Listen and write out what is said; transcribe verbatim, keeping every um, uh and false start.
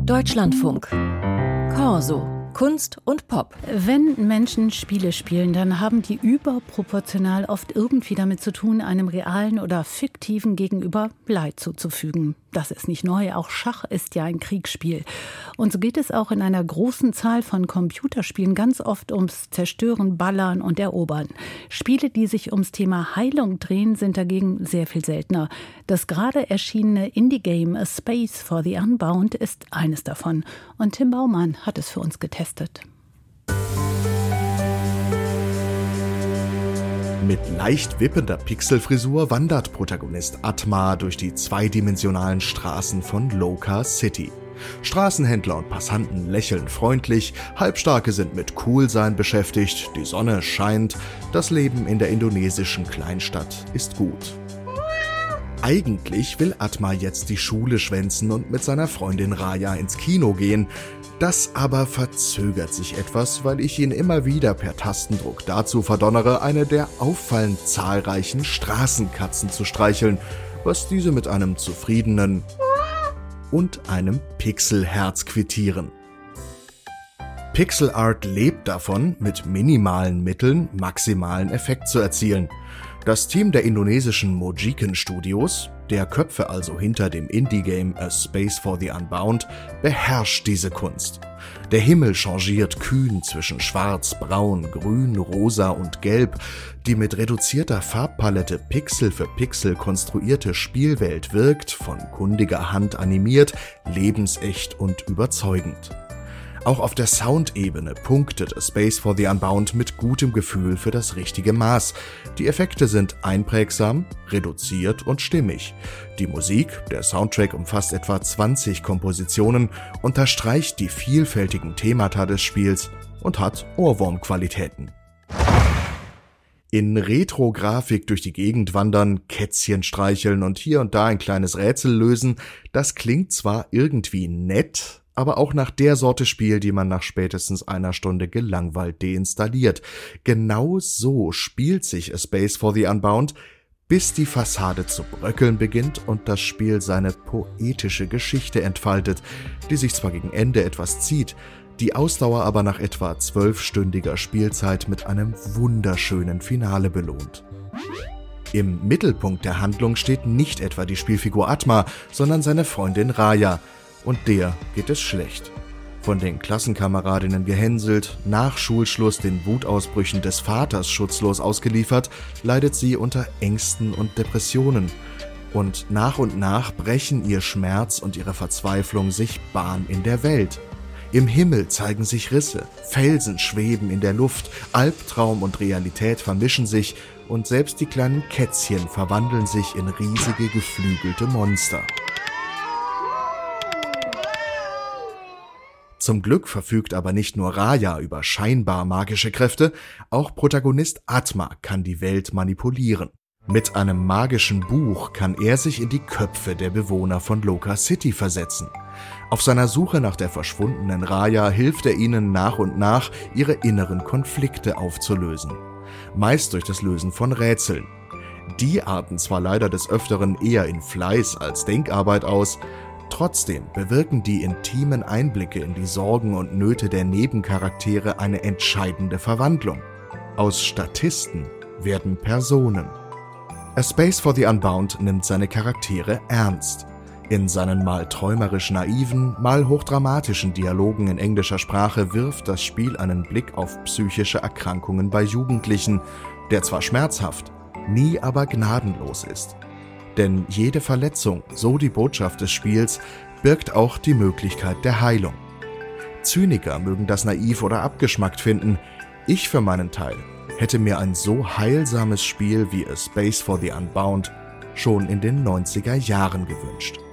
Deutschlandfunk. Corso. Kunst und Pop. Wenn Menschen Spiele spielen, dann haben die überproportional oft irgendwie damit zu tun, einem realen oder fiktiven Gegenüber Leid zuzufügen. Das ist nicht neu, auch Schach ist ja ein Kriegsspiel. Und so geht es auch in einer großen Zahl von Computerspielen ganz oft ums Zerstören, Ballern und Erobern. Spiele, die sich ums Thema Heilung drehen, sind dagegen sehr viel seltener. Das gerade erschienene Indie-Game A Space for the Unbound ist eines davon. Und Tim Baumann hat es für uns getestet. Mit leicht wippender Pixelfrisur wandert Protagonist Atma durch die zweidimensionalen Straßen von Loka City. Straßenhändler und Passanten lächeln freundlich, Halbstarke sind mit Coolsein beschäftigt, die Sonne scheint, das Leben in der indonesischen Kleinstadt ist gut. Eigentlich will Atma jetzt die Schule schwänzen und mit seiner Freundin Raya ins Kino gehen. Das aber verzögert sich etwas, weil ich ihn immer wieder per Tastendruck dazu verdonnere, eine der auffallend zahlreichen Straßenkatzen zu streicheln, was diese mit einem zufriedenen und einem Pixelherz quittieren. Pixel Art lebt davon, mit minimalen Mitteln maximalen Effekt zu erzielen. Das Team der indonesischen Mojiken Studios, der Köpfe also hinter dem Indie-Game A Space for the Unbound, beherrscht diese Kunst. Der Himmel changiert kühn zwischen Schwarz, Braun, Grün, Rosa und Gelb. Die mit reduzierter Farbpalette Pixel für Pixel konstruierte Spielwelt wirkt, von kundiger Hand animiert, lebensecht und überzeugend. Auch auf der Soundebene punktet A Space for the Unbound mit gutem Gefühl für das richtige Maß. Die Effekte sind einprägsam, reduziert und stimmig. Die Musik, der Soundtrack umfasst etwa zwanzig Kompositionen, unterstreicht die vielfältigen Themata des Spiels und hat Ohrwurmqualitäten. In Retro-Grafik durch die Gegend wandern, Kätzchen streicheln und hier und da ein kleines Rätsel lösen, das klingt zwar irgendwie nett, aber auch nach der Sorte Spiel, die man nach spätestens einer Stunde gelangweilt deinstalliert. Genau so spielt sich A Space for the Unbound, bis die Fassade zu bröckeln beginnt und das Spiel seine poetische Geschichte entfaltet, die sich zwar gegen Ende etwas zieht, die Ausdauer aber nach etwa zwölfstündiger Spielzeit mit einem wunderschönen Finale belohnt. Im Mittelpunkt der Handlung steht nicht etwa die Spielfigur Atma, sondern seine Freundin Raya. Und der geht es schlecht. Von den Klassenkameradinnen gehänselt, nach Schulschluss den Wutausbrüchen des Vaters schutzlos ausgeliefert, leidet sie unter Ängsten und Depressionen. Und nach und nach brechen ihr Schmerz und ihre Verzweiflung sich Bahn in der Welt. Im Himmel zeigen sich Risse, Felsen schweben in der Luft, Albtraum und Realität vermischen sich und selbst die kleinen Kätzchen verwandeln sich in riesige geflügelte Monster. Zum Glück verfügt aber nicht nur Raya über scheinbar magische Kräfte, auch Protagonist Atma kann die Welt manipulieren. Mit einem magischen Buch kann er sich in die Köpfe der Bewohner von Loka City versetzen. Auf seiner Suche nach der verschwundenen Raya hilft er ihnen nach und nach, ihre inneren Konflikte aufzulösen. Meist durch das Lösen von Rätseln. Die arten zwar leider des Öfteren eher in Fleiß als Denkarbeit aus, trotzdem bewirken die intimen Einblicke in die Sorgen und Nöte der Nebencharaktere eine entscheidende Verwandlung. Aus Statisten werden Personen. A Space for the Unbound nimmt seine Charaktere ernst. In seinen mal träumerisch naiven, mal hochdramatischen Dialogen in englischer Sprache wirft das Spiel einen Blick auf psychische Erkrankungen bei Jugendlichen, der zwar schmerzhaft, nie aber gnadenlos ist. Denn jede Verletzung, so die Botschaft des Spiels, birgt auch die Möglichkeit der Heilung. Zyniker mögen das naiv oder abgeschmackt finden. Ich für meinen Teil hätte mir ein so heilsames Spiel wie A Space for the Unbound schon in den neunziger Jahren gewünscht.